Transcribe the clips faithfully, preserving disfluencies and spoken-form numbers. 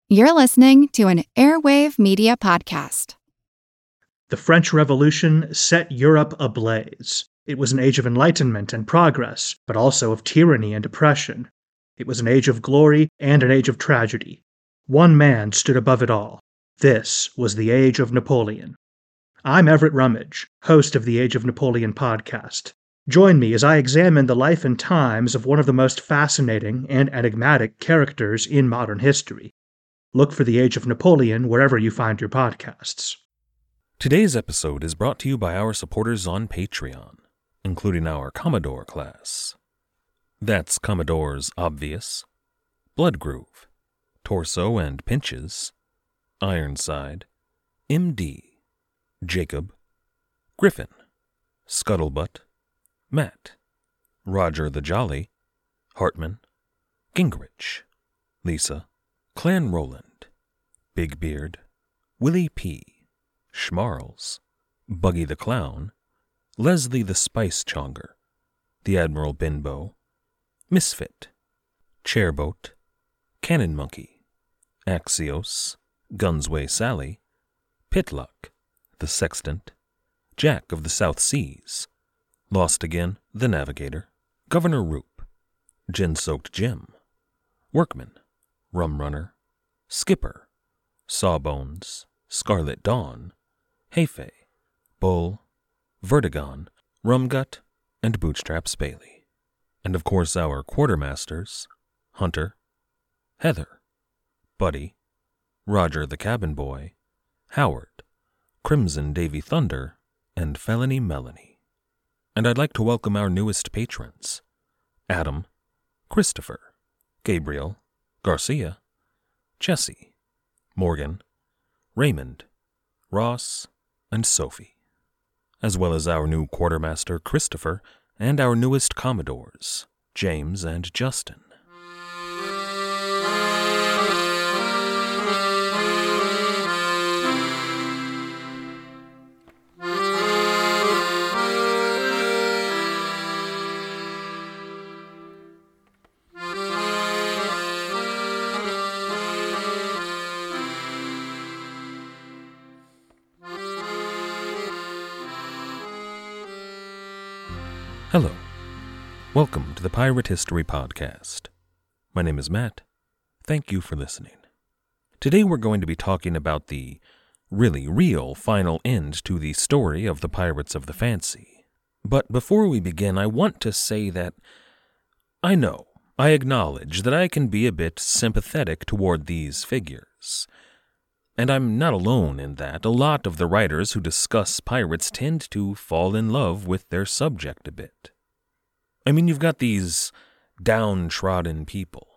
You're listening to an Airwave Media Podcast. The French Revolution set Europe ablaze. It was an age of enlightenment and progress, but also of tyranny and oppression. It was an age of glory and an age of tragedy. One man stood above it all. This was the Age of Napoleon. I'm Everett Rummage, host of the Age of Napoleon podcast. Join me as I examine the life and times of one of the most fascinating and enigmatic characters in modern history. Look for the Age of Napoleon wherever you find your podcasts. Today's episode is brought to you by our supporters on Patreon, including our Commodore class. That's Commodore's Obvious, Bloodgroove, Torso and Pinches, Ironside, M D, Jacob, Griffin, Scuttlebutt, Matt, Roger the Jolly, Hartman, Gingrich, Lisa, Clan Roland, Big Beard, Willie P., Schmarls, Buggy the Clown, Leslie the Spice Chonger, the Admiral Binbo, Misfit, Chairboat, Cannon Monkey, Axios, Gunsway Sally, Pitluck, the Sextant, Jack of the South Seas, Lost Again, the Navigator, Governor Roop, Gin-Soaked Jim, Workman, Rum Runner, Skipper, Sawbones, Scarlet Dawn, Hefe, Bull, Vertigon, Rumgut, and Bootstraps Bailey. And of course our quartermasters, Hunter, Heather, Buddy, Roger the Cabin Boy, Howard, Crimson Davy Thunder, and Felony Melanie. And I'd like to welcome our newest patrons, Adam, Christopher, Gabriel, Garcia, Jesse, Morgan, Raymond, Ross, and Sophie, as well as our new quartermaster Christopher and our newest Commodores, James and Justin. Hello. Welcome to the Pirate History Podcast. My name is Matt. Thank you for listening. Today we're going to be talking about the really real final end to the story of the Pirates of the Fancy. But before we begin, I want to say that I know, I acknowledge that I can be a bit sympathetic toward these figures. And I'm not alone in that. A lot of the writers who discuss pirates tend to fall in love with their subject a bit. I mean, you've got these downtrodden people,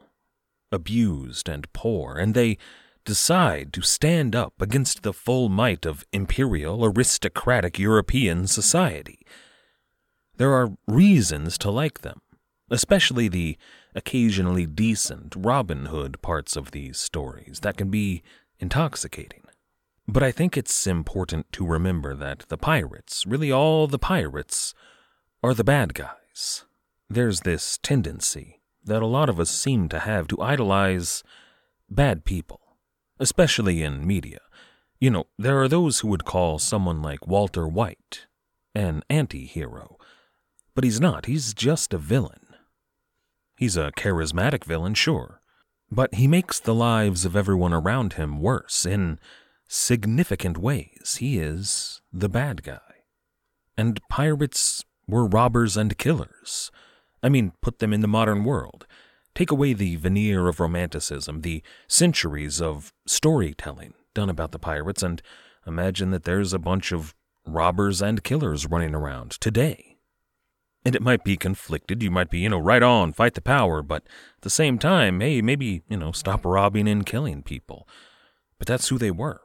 abused and poor, and they decide to stand up against the full might of imperial, aristocratic European society. There are reasons to like them, especially the occasionally decent Robin Hood parts of these stories that can be intoxicating. But I think it's important to remember that the pirates, really all the pirates, are the bad guys. There's this tendency that a lot of us seem to have to idolize bad people, especially in media. You know, there are those who would call someone like Walter White an anti-hero, but he's not. He's just a villain. He's a charismatic villain, sure, but he makes the lives of everyone around him worse in significant ways. He is the bad guy. And pirates were robbers and killers. I mean, put them in the modern world. Take away the veneer of romanticism, the centuries of storytelling done about the pirates, and imagine that there's a bunch of robbers and killers running around today. And it might be conflicted, you might be, you know, right on, fight the power, but at the same time, hey, maybe, you know, stop robbing and killing people. But that's who they were.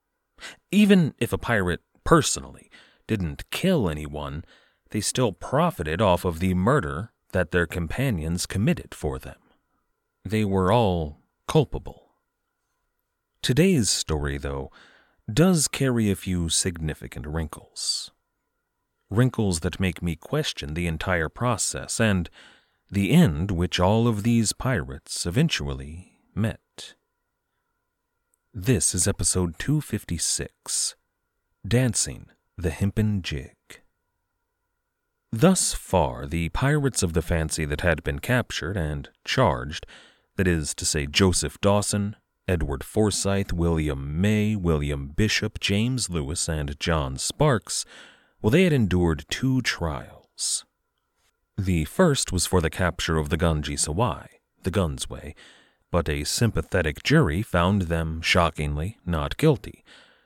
Even if a pirate personally didn't kill anyone, they still profited off of the murder that their companions committed for them. They were all culpable. Today's story, though, does carry a few significant wrinkles. Wrinkles that make me question the entire process and the end which all of these pirates eventually met. This is episode two fifty-six, Dancing the Hempen Jig. Thus far, the pirates of the Fancy that had been captured and charged, that is to say Joseph Dawson, Edward Forsyth, William May, William Bishop, James Lewis, and John Sparks, well, they had endured two trials. The first was for the capture of the Gunji Sawai, the Gunsway, but a sympathetic jury found them, shockingly, not guilty.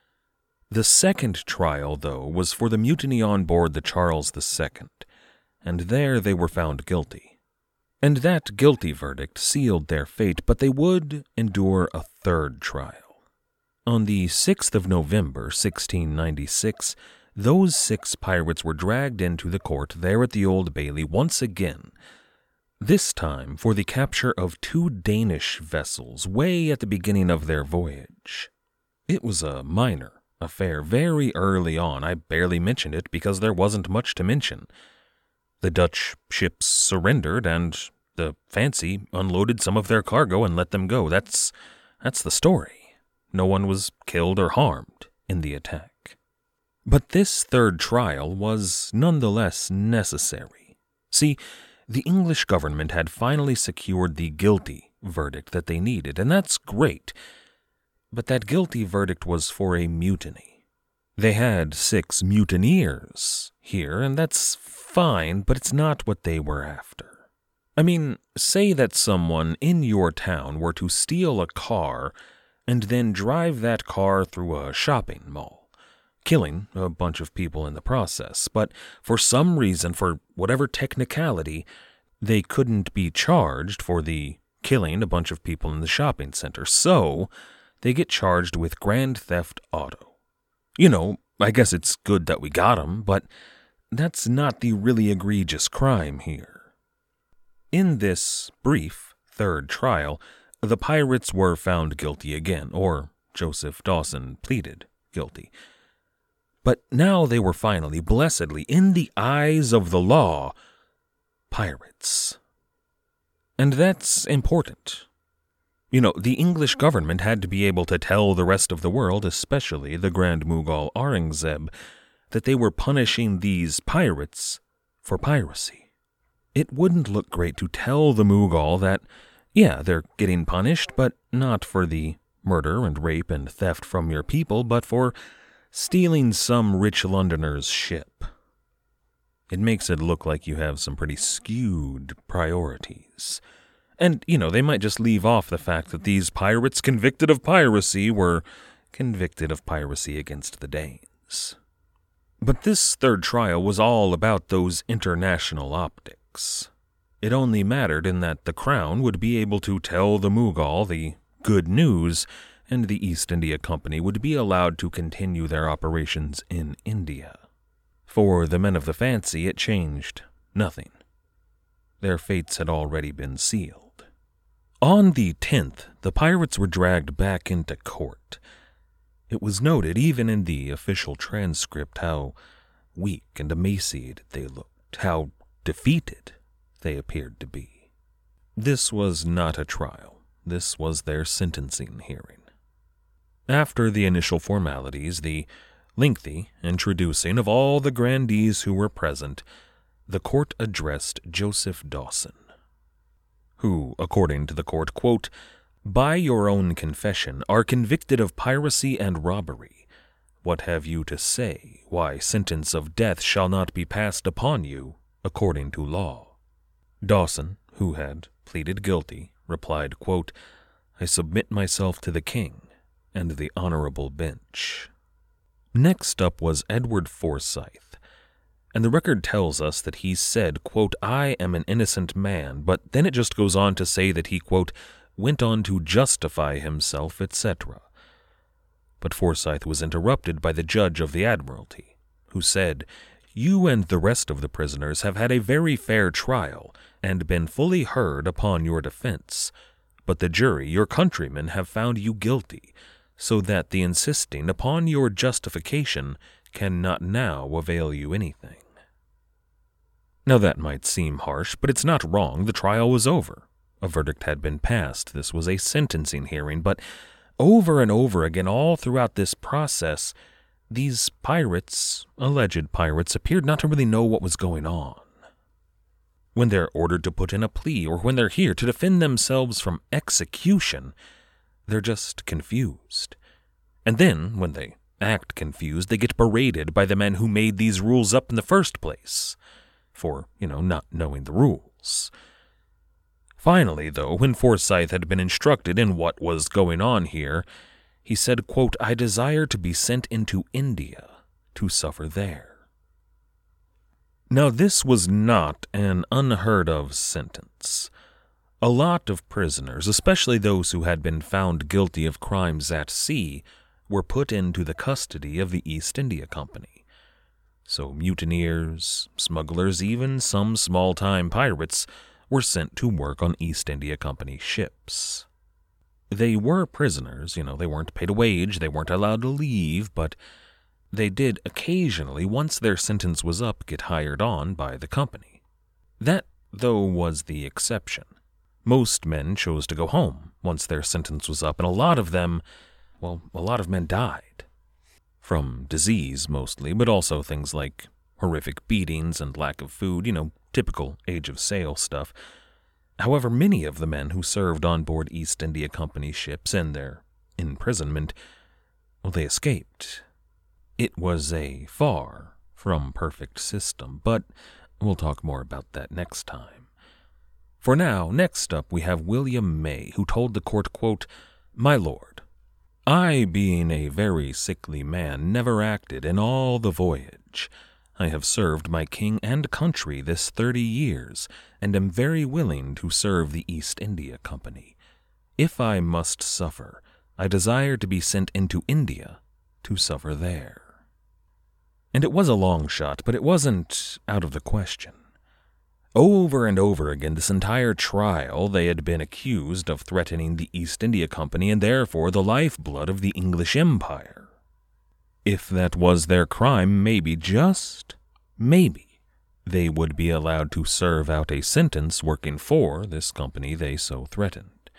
The second trial, though, was for the mutiny on board the Charles the Second, and there they were found guilty. And that guilty verdict sealed their fate, but they would endure a third trial. On the sixth of November, sixteen ninety-six, those six pirates were dragged into the court there at the Old Bailey once again, this time for the capture of two Danish vessels way at the beginning of their voyage. It was a minor affair very early on. I barely mentioned it because there wasn't much to mention. The Dutch ships surrendered, and the Fancy unloaded some of their cargo and let them go. That's, that's the story. No one was killed or harmed in the attack. But this third trial was nonetheless necessary. See, the English government had finally secured the guilty verdict that they needed, and that's great. But that guilty verdict was for a mutiny. They had six mutineers here, and that's fine, but it's not what they were after. I mean, say that someone in your town were to steal a car and then drive that car through a shopping mall, killing a bunch of people in the process, but for some reason, for whatever technicality, they couldn't be charged for the killing a bunch of people in the shopping center, so they get charged with grand theft auto. You know, I guess it's good that we got them, but that's not the really egregious crime here. In this brief third trial, the pirates were found guilty again, or Joseph Dawson pleaded guilty. But now they were finally, blessedly, in the eyes of the law, pirates. And that's important. You know, the English government had to be able to tell the rest of the world, especially the Grand Mughal Aurangzeb, that they were punishing these pirates for piracy. It wouldn't look great to tell the Mughal that, yeah, they're getting punished, but not for the murder and rape and theft from your people, but for stealing some rich Londoner's ship. It makes it look like you have some pretty skewed priorities. And, you know, they might just leave off the fact that these pirates convicted of piracy were convicted of piracy against the Danes. But this third trial was all about those international optics. It only mattered in that the Crown would be able to tell the Mughal the good news, and the East India Company would be allowed to continue their operations in India. For the men of the Fancy, it changed nothing. Their fates had already been sealed. On the tenth, the pirates were dragged back into court. It was noted, even in the official transcript, how weak and emaciated they looked, how defeated they appeared to be. This was not a trial. This was their sentencing hearing. After the initial formalities, the lengthy introducing of all the grandees who were present, the court addressed Joseph Dawson, who, according to the court, quote, "By your own confession, are convicted of piracy and robbery. What have you to say, why sentence of death shall not be passed upon you, according to law?" Dawson, who had pleaded guilty, replied, quote, "I submit myself to the king and the honorable bench." Next up was Edward Forsyth, and the record tells us that he said, quote, "I am an innocent man," but then it just goes on to say that he, quote, "went on to justify himself," et cetera. But Forsyth was interrupted by the judge of the Admiralty, who said, "You and the rest of the prisoners have had a very fair trial, and been fully heard upon your defense, but the jury, your countrymen, have found you guilty, so that the insisting upon your justification cannot now avail you anything." Now that might seem harsh, but it's not wrong. The trial was over. A verdict had been passed. This was a sentencing hearing, but over and over again, all throughout this process, these pirates, alleged pirates, appeared not to really know what was going on. When they're ordered to put in a plea, or when they're here to defend themselves from execution, they're just confused. And then, when they act confused, they get berated by the men who made these rules up in the first place, for, you know, not knowing the rules. Finally, though, when Forsyth had been instructed in what was going on here, he said, quote, "I desire to be sent into India to suffer there." Now, this was not an unheard-of sentence. A lot of prisoners, especially those who had been found guilty of crimes at sea, were put into the custody of the East India Company. So mutineers, smugglers, even some small-time pirates were sent to work on East India Company ships. They were prisoners, you know, they weren't paid a wage, they weren't allowed to leave, but they did occasionally, once their sentence was up, get hired on by the company. That, though, was the exception. Most men chose to go home once their sentence was up, and a lot of them, well, a lot of men died. From disease, mostly, but also things like horrific beatings and lack of food, you know, typical Age of Sail stuff. However, many of the men who served on board East India Company ships and their imprisonment, well, they escaped. It was a far from perfect system, but we'll talk more about that next time. For now, next up we have William May, who told the court, quote, "My lord, I, being a very sickly man, never acted in all the voyage. I have served my king and country this thirty years, and am very willing to serve the East India Company. If I must suffer, I desire to be sent into India to suffer there." And it was a long shot, but it wasn't out of the question. Over and over again, this entire trial, they had been accused of threatening the East India Company and therefore the lifeblood of the English Empire. If that was their crime, maybe, just maybe, they would be allowed to serve out a sentence working for this company they so threatened.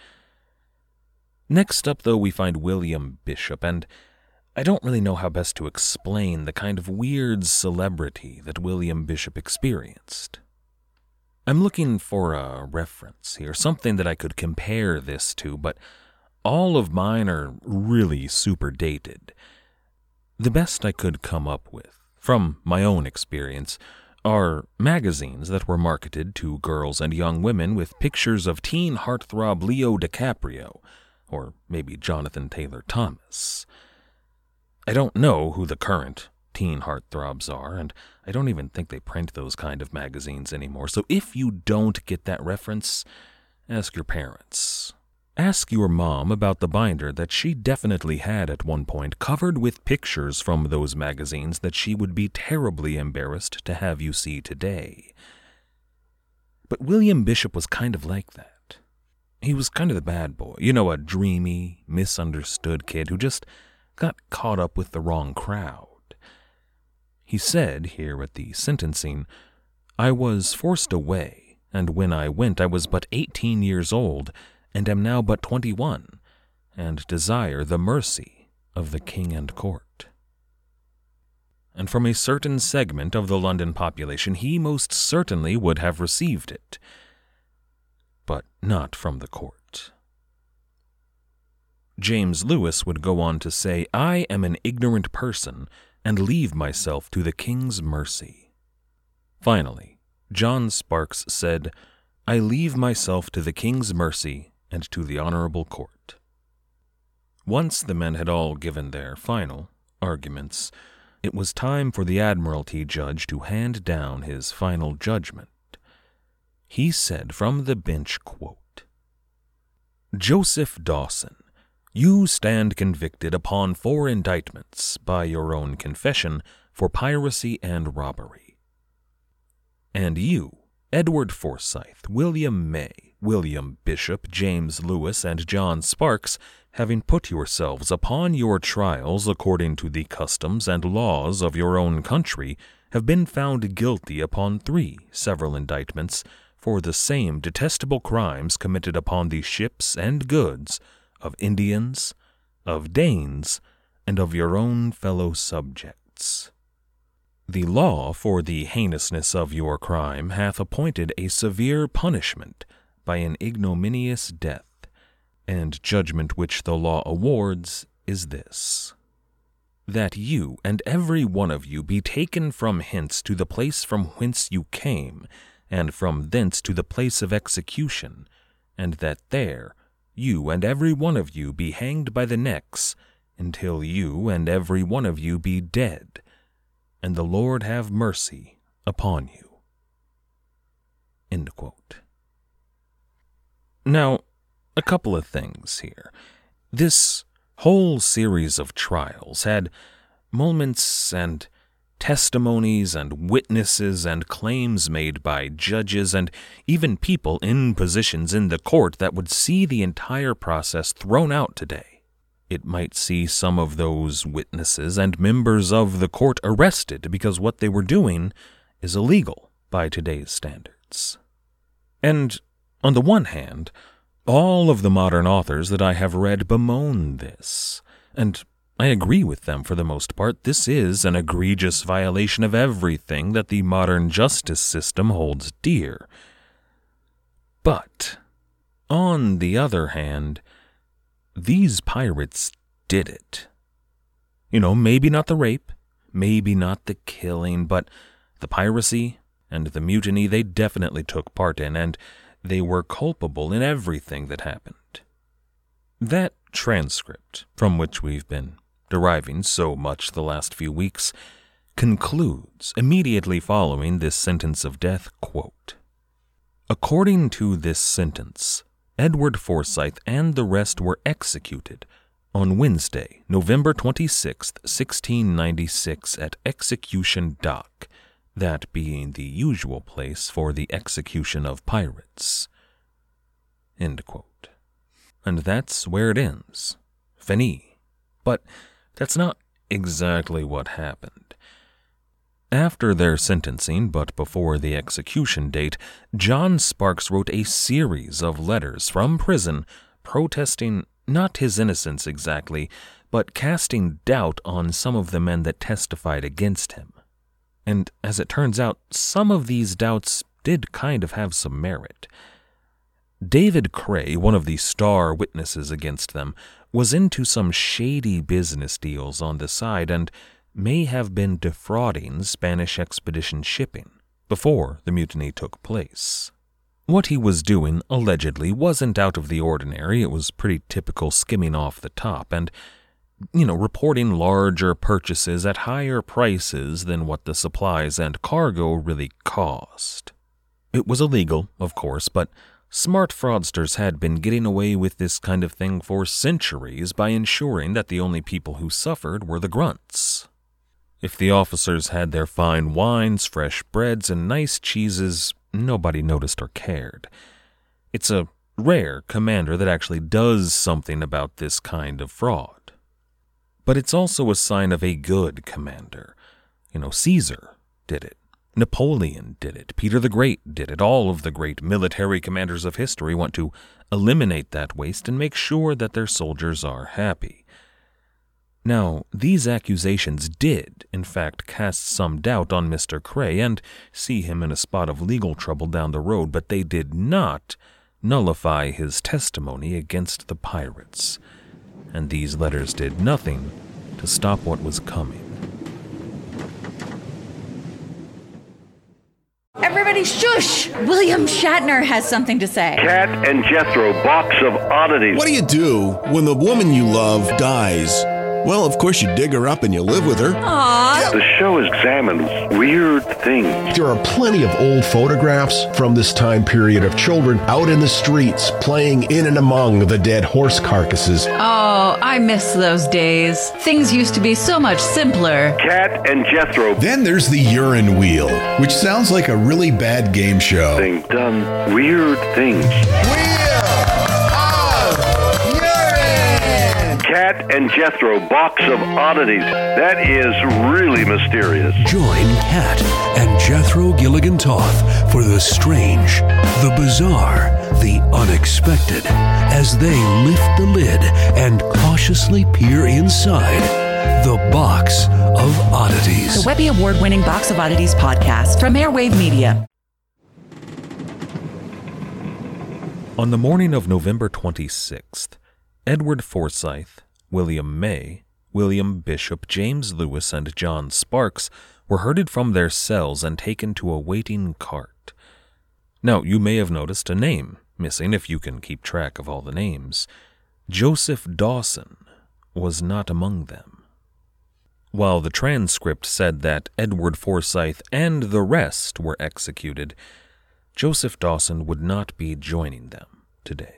Next up, though, we find William Bishop, and I don't really know how best to explain the kind of weird celebrity that William Bishop experienced. I'm looking for a reference here, something that I could compare this to, but all of mine are really super dated. The best I could come up with, from my own experience, are magazines that were marketed to girls and young women with pictures of teen heartthrob Leo DiCaprio, or maybe Jonathan Taylor Thomas. I don't know who the current teen heartthrobs are, and I don't even think they print those kind of magazines anymore, so if you don't get that reference, ask your parents. Ask your mom about the binder that she definitely had at one point, covered with pictures from those magazines that she would be terribly embarrassed to have you see today. But William Bishop was kind of like that. He was kind of the bad boy, you know, a dreamy, misunderstood kid who just got caught up with the wrong crowd. He said here at the sentencing, "I was forced away, and when I went I was but eighteen years old, and am now but twenty-one, and desire the mercy of the king and court." And from a certain segment of the London population, he most certainly would have received it, but not from the court. James Lewis would go on to say, "I am an ignorant person, and leave myself to the king's mercy." Finally, John Sparks said, "I leave myself to the king's mercy and to the honorable court." Once the men had all given their final arguments, it was time for the Admiralty judge to hand down his final judgment. He said from the bench, quote, "Joseph Dawson, you stand convicted upon four indictments, by your own confession, for piracy and robbery. And you, Edward Forsyth, William May, William Bishop, James Lewis, and John Sparks, having put yourselves upon your trials according to the customs and laws of your own country, have been found guilty upon three several indictments for the same detestable crimes committed upon the ships and goods of Indians, of Danes, and of your own fellow subjects. The law for the heinousness of your crime hath appointed a severe punishment by an ignominious death, and judgment which the law awards is this: that you and every one of you be taken from hence to the place from whence you came, and from thence to the place of execution, and that there you and every one of you be hanged by the necks, until you and every one of you be dead, and the Lord have mercy upon you. End quote. Now, a couple of things here. This whole series of trials had moments and testimonies and witnesses and claims made by judges and even people in positions in the court that would see the entire process thrown out today. It might see some of those witnesses and members of the court arrested because what they were doing is illegal by today's standards. And on the one hand, all of the modern authors that I have read bemoan this, and I agree with them for the most part. This is an egregious violation of everything that the modern justice system holds dear. But, on the other hand, these pirates did it. You know, maybe not the rape, maybe not the killing, but the piracy and the mutiny they definitely took part in, and they were culpable in everything that happened. That transcript, from which we've been deriving so much the last few weeks, concludes immediately following this sentence of death, quote, "According to this sentence, Edward Forsyth and the rest were executed on Wednesday, November twenty-sixth, sixteen ninety-six, at Execution Dock, that being the usual place for the execution of pirates." End quote. And that's where it ends. Finis. But that's not exactly what happened. After their sentencing, but before the execution date, John Sparks wrote a series of letters from prison protesting not his innocence exactly, but casting doubt on some of the men that testified against him. And as it turns out, some of these doubts did kind of have some merit. David Cray, one of the star witnesses against them, was into some shady business deals on the side and may have been defrauding Spanish expedition shipping before the mutiny took place. What he was doing, allegedly, wasn't out of the ordinary. It was pretty typical skimming off the top and, you know, reporting larger purchases at higher prices than what the supplies and cargo really cost. It was illegal, of course, but smart fraudsters had been getting away with this kind of thing for centuries by ensuring that the only people who suffered were the grunts. If the officers had their fine wines, fresh breads, and nice cheeses, nobody noticed or cared. It's a rare commander that actually does something about this kind of fraud. But it's also a sign of a good commander. You know, Caesar did it. Napoleon did it. Peter the Great did it. All of the great military commanders of history want to eliminate that waste and make sure that their soldiers are happy. Now, these accusations did, in fact, cast some doubt on Mister Cray and see him in a spot of legal trouble down the road, but they did not nullify his testimony against the pirates. And these letters did nothing to stop what was coming. Everybody shush! William Shatner has something to say. Cat and Jethro, box of oddities. What do you do when the woman you love dies? Well, of course you dig her up and you live with her. Aww. The show examines weird things. There are plenty of old photographs from this time period of children out in the streets playing in and among the dead horse carcasses. Oh, I miss those days. Things used to be so much simpler. Cat and Jethro. Then there's the urine wheel, which sounds like a really bad game show. Thing done weird things. Wheel of urine! Cat and Jethro, Box of Oddities. That is really mysterious. Join Cat and Jethro Gilligan Toth for the strange, the bizarre, the unexpected, as they lift the lid and cautiously peer inside the Box of Oddities. The Webby Award-winning Box of Oddities podcast from Airwave Media. On the morning of November twenty-sixth, Edward Forsyth, William May, William Bishop, James Lewis, and John Sparks were herded from their cells and taken to a waiting cart. Now, you may have noticed a name missing if you can keep track of all the names. Joseph Dawson was not among them. While the transcript said that Edward Forsyth and the rest were executed, Joseph Dawson would not be joining them today.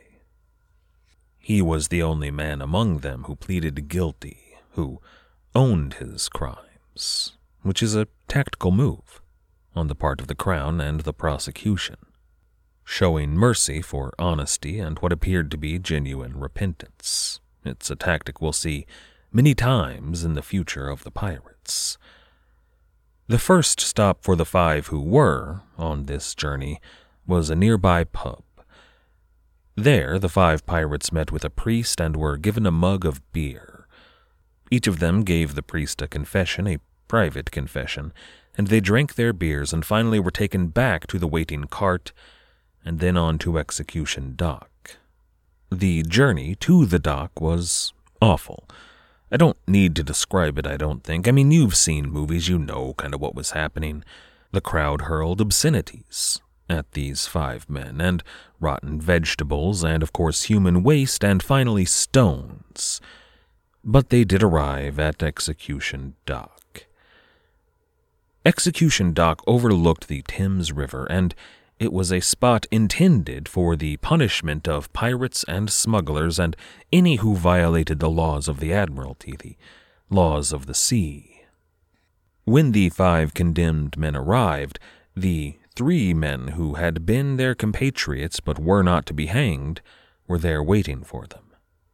He was the only man among them who pleaded guilty, who owned his crimes, which is a tactical move on the part of the Crown and the prosecution, showing mercy for honesty and what appeared to be genuine repentance. It's a tactic we'll see many times in the future of the pirates. The first stop for the five who were on this journey was a nearby pub. There, the five pirates met with a priest and were given a mug of beer. Each of them gave the priest a confession, a private confession, and they drank their beers and finally were taken back to the waiting cart and then on to Execution Dock. The journey to the dock was awful. I don't need to describe it, I don't think. I mean, you've seen movies, you know kind of what was happening. The crowd hurled obscenities at these five men, and rotten vegetables, and of course human waste, and finally stones. But they did arrive at Execution Dock. Execution Dock overlooked the Thames River, and it was a spot intended for the punishment of pirates and smugglers and any who violated the laws of the Admiralty, the laws of the sea. When the five condemned men arrived, the three men who had been their compatriots but were not to be hanged were there waiting for them.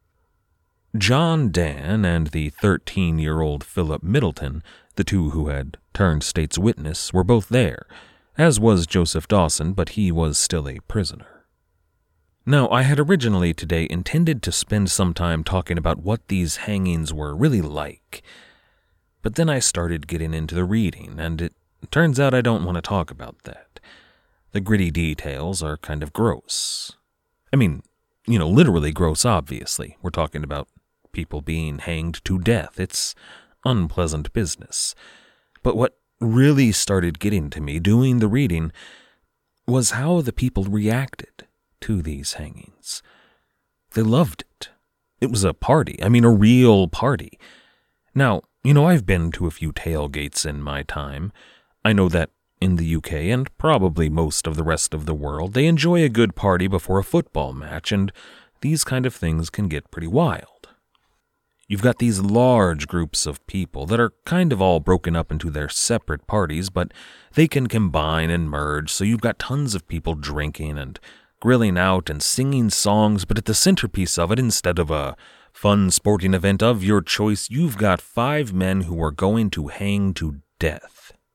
John Dan and the thirteen-year-old Philip Middleton, the two who had turned state's witness, were both there, as was Joseph Dawson, but he was still a prisoner. Now, I had originally today intended to spend some time talking about what these hangings were really like, but then I started getting into the reading, and it turns out I don't want to talk about that. The gritty details are kind of gross. I mean, you know, literally gross, obviously. We're talking about people being hanged to death. It's unpleasant business. But what really started getting to me doing the reading was how the people reacted to these hangings. They loved it. It was a party. I mean, a real party. Now, you know, I've been to a few tailgates in my time. I know that in the U K, and probably most of the rest of the world, they enjoy a good party before a football match, and these kind of things can get pretty wild. You've got these large groups of people that are kind of all broken up into their separate parties, but they can combine and merge, so you've got tons of people drinking and grilling out and singing songs, but at the centerpiece of it, instead of a fun sporting event of your choice, you've got five men who are going to hang to death.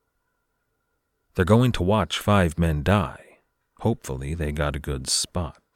They're going to watch five men die. Hopefully they got a good spot.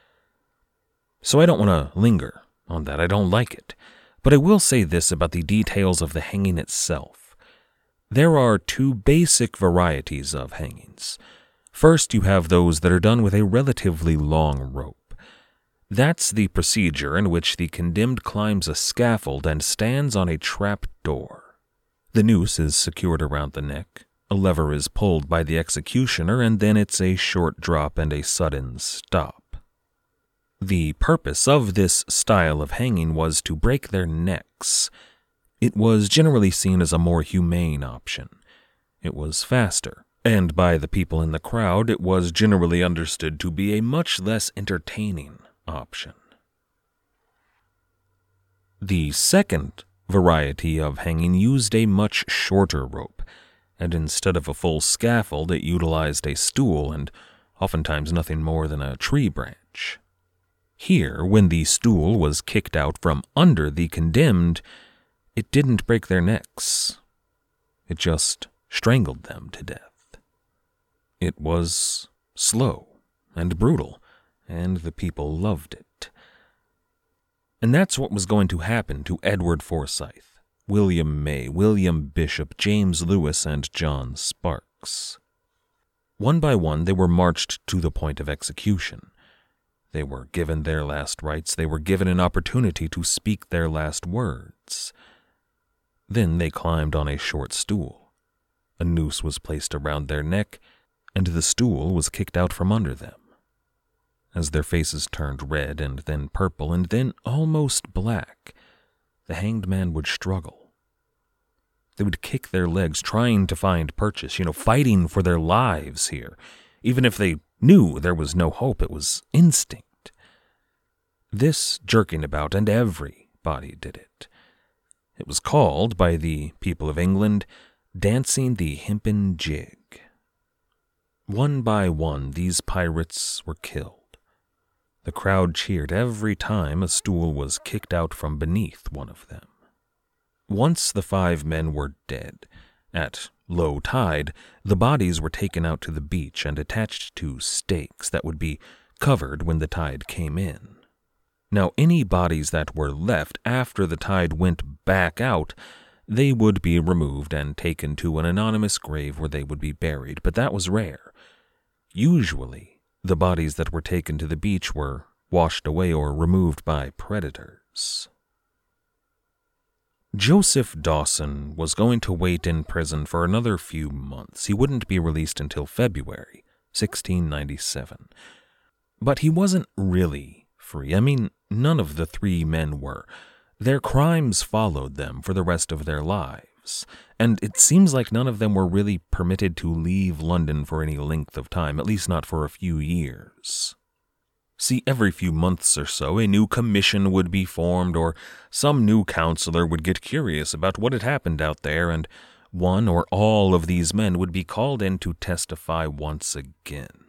So I don't want to linger on that. I don't like it. But I will say this about the details of the hanging itself. There are two basic varieties of hangings. First, you have those that are done with a relatively long rope. That's the procedure in which the condemned climbs a scaffold and stands on a trap door. The noose is secured around the neck. A lever is pulled by the executioner, and then it's a short drop and a sudden stop. The purpose of this style of hanging was to break their necks. It was generally seen as a more humane option. It was faster, and by the people in the crowd, it was generally understood to be a much less entertaining option. The second variety of hanging used a much shorter rope, and instead of a full scaffold, it utilized a stool and oftentimes nothing more than a tree branch. Here, when the stool was kicked out from under the condemned, it didn't break their necks. It just strangled them to death. It was slow and brutal, and the people loved it. And that's what was going to happen to Edward Forsyth, William May, William Bishop, James Lewis, and John Sparks. One by one, they were marched to the point of execution. They were given their last rites. They were given an opportunity to speak their last words. Then they climbed on a short stool. A noose was placed around their neck, and the stool was kicked out from under them. As their faces turned red and then purple and then almost black, the hanged man would struggle. They would kick their legs, trying to find purchase, you know, fighting for their lives here. Even if they knew there was no hope, it was instinct. This jerking about, and everybody did it. It was called, by the people of England, dancing the hempen jig. One by one, these pirates were killed. The crowd cheered every time a stool was kicked out from beneath one of them. Once the five men were dead, at low tide, the bodies were taken out to the beach and attached to stakes that would be covered when the tide came in. Now, any bodies that were left after the tide went back out, they would be removed and taken to an anonymous grave where they would be buried, but that was rare. Usually, the bodies that were taken to the beach were washed away or removed by predators. Joseph Dawson was going to wait in prison for another few months. He wouldn't be released until February sixteen ninety-seven. But he wasn't really free. I mean, none of the three men were. Their crimes followed them for the rest of their lives, and it seems like none of them were really permitted to leave London for any length of time, at least not for a few years. See, every few months or so, a new commission would be formed, or some new counselor would get curious about what had happened out there, and one or all of these men would be called in to testify once again.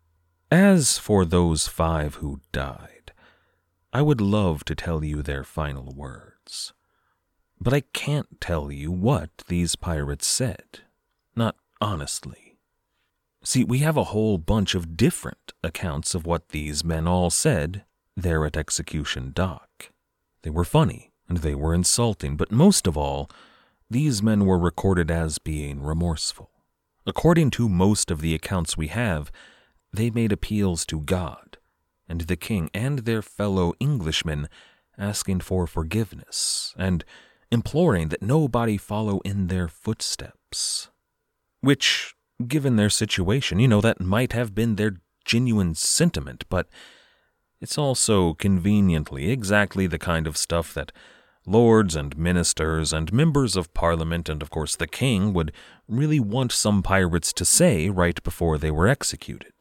As for those five who died, I would love to tell you their final words, but I can't tell you what these pirates said, not honestly. See, we have a whole bunch of different accounts of what these men all said there at Execution Dock. They were funny, and they were insulting, but most of all, these men were recorded as being remorseful. According to most of the accounts we have, they made appeals to God and the king and their fellow Englishmen, asking for forgiveness and imploring that nobody follow in their footsteps. Which, given their situation, you know, that might have been their genuine sentiment, but it's also conveniently exactly the kind of stuff that lords and ministers and members of parliament and, of course, the king would really want some pirates to say right before they were executed.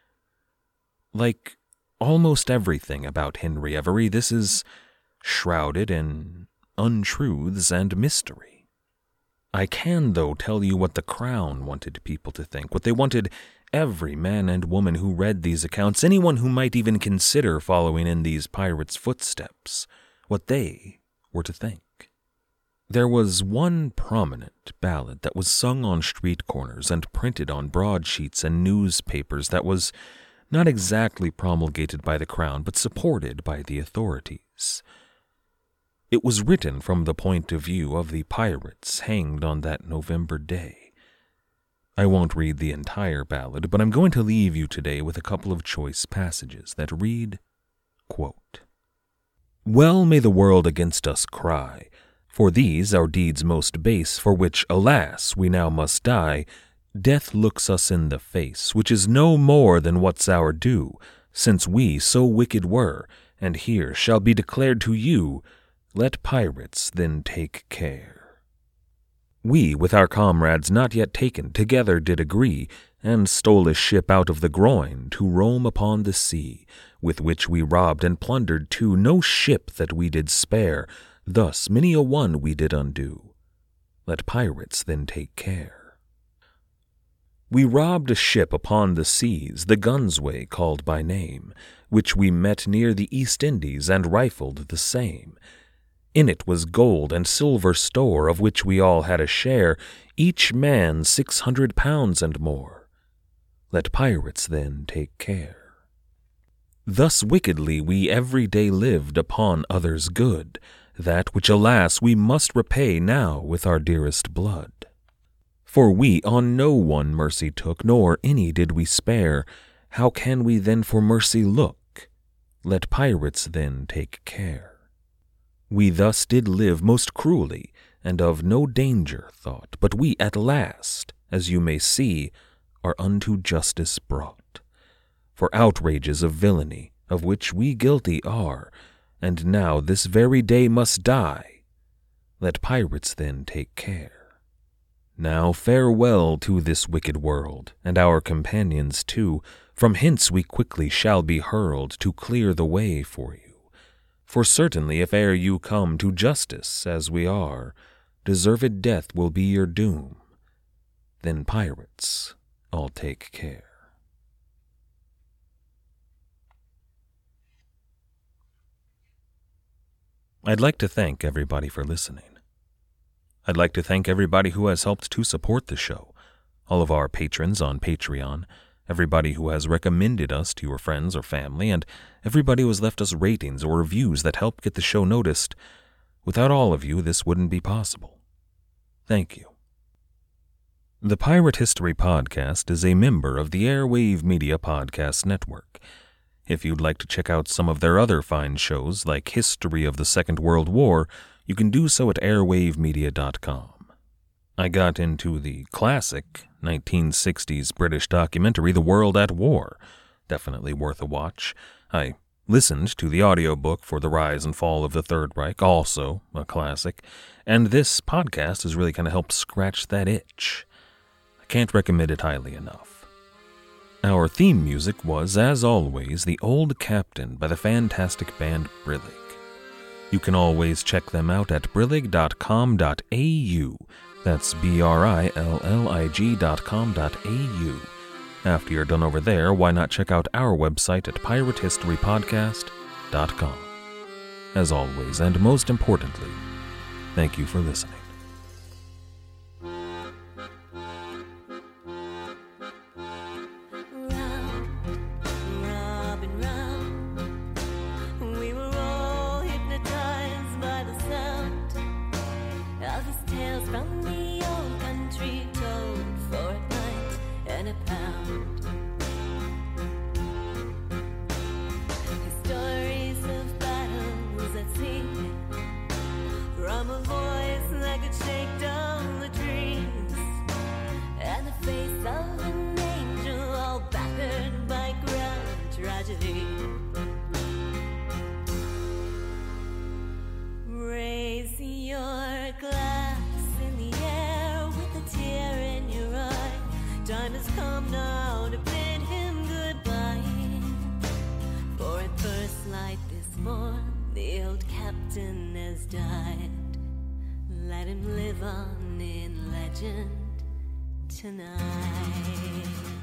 Like almost everything about Henry Every, this is shrouded in untruths and mystery. I can, though, tell you what the Crown wanted people to think, what they wanted every man and woman who read these accounts, anyone who might even consider following in these pirates' footsteps, what they were to think. There was one prominent ballad that was sung on street corners and printed on broadsheets and newspapers that was not exactly promulgated by the Crown, but supported by the authorities. It was written from the point of view of the pirates hanged on that November day. I won't read the entire ballad, but I'm going to leave you today with a couple of choice passages that read, quote, "Well may the world against us cry, for these our deeds most base, for which, alas, we now must die. Death looks us in the face, which is no more than what's our due, since we so wicked were, and here shall be declared to you, let pirates then take care. We, with our comrades not yet taken, together did agree, and stole a ship out of the Groyne to roam upon the sea, with which we robbed and plundered too, no ship that we did spare, thus many a one we did undo. Let pirates then take care. We robbed a ship upon the seas, the Gunsway called by name, which we met near the East Indies and rifled the same. In it was gold and silver store, of which we all had a share, each man six hundred pounds and more. Let pirates then take care. Thus wickedly we every day lived upon others' good, that which, alas, we must repay now with our dearest blood. For we on no one mercy took, nor any did we spare. How can we then for mercy look? Let pirates then take care. We thus did live most cruelly, and of no danger thought, but we at last, as you may see, are unto justice brought. For outrages of villainy, of which we guilty are, and now this very day must die. Let pirates then take care. Now farewell to this wicked world, and our companions too. From hence we quickly shall be hurled, to clear the way for you. For certainly if e'er you come to justice as we are, deserved death will be your doom. Then pirates, all take care. I'd like to thank everybody for listening. I'd like to thank everybody who has helped to support the show, all of our patrons on Patreon, everybody who has recommended us to your friends or family, and everybody who has left us ratings or reviews that help get the show noticed. Without all of you, this wouldn't be possible. Thank you. The Pirate History Podcast is a member of the Airwave Media Podcast Network. If you'd like to check out some of their other fine shows, like History of the Second World War, you can do so at airwave media dot com. I got into the classic nineteen sixties British documentary The World at War. Definitely worth a watch. I listened to the audiobook for The Rise and Fall of the Third Reich, also a classic. And this podcast has really kind of helped scratch that itch. I can't recommend it highly enough. Our theme music was, as always, The Old Captain by the fantastic band Brillig. You can always check them out at brillig dot com dot a u. That's B R I L L I G dot com dot A U. After you're done over there, why not check out our website at pirate history podcast dot com. As always, and most importantly, thank you for listening. Raise your glass in the air with a tear in your eye. Time has come now to bid him goodbye. For at first light this morn, the old captain has died. Let him live on in legend tonight.